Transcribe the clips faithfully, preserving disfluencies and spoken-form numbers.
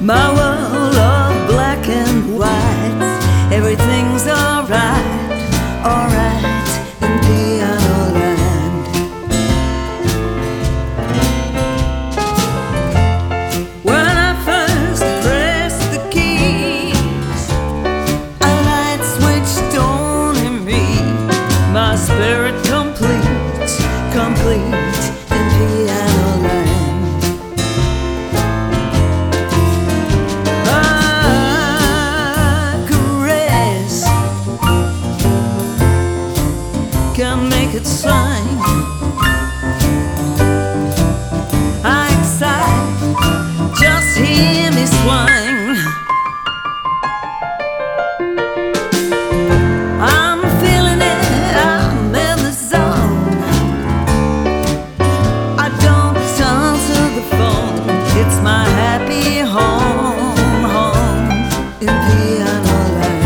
My world of black and white, everything's alright, alright in Piano Land. When I first pressed the keys, a light switched on in me, my spirit complete, complete in Piano Land. Can make it sing. I excite, just hear me swing. I'm feeling it, I'm in the zone. I don't answer the phone, it's my happy home, home in Piano Land.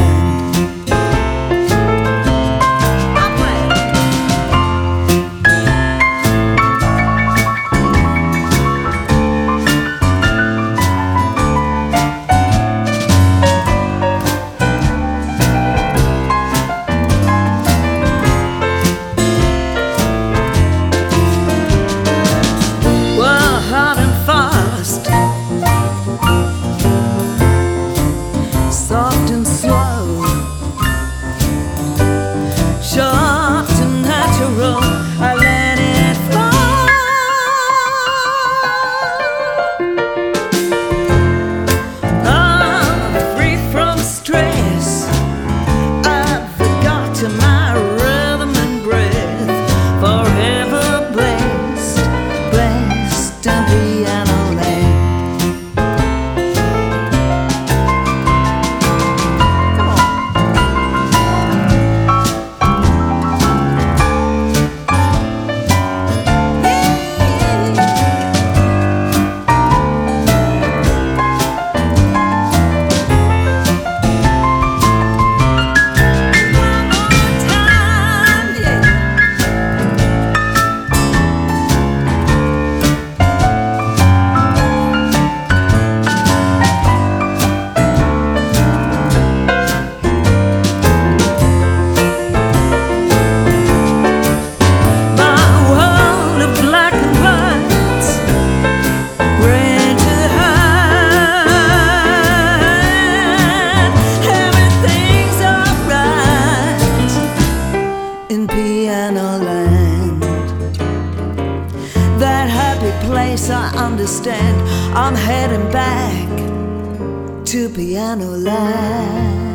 Soft and slow, sharp to natural, I let it flow. I'm free from stress, I've forgotten my rhythm and breath, forever blessed, blessed in Piano Land. In Piano Land, that happy place I understand, I'm heading back to Piano Land.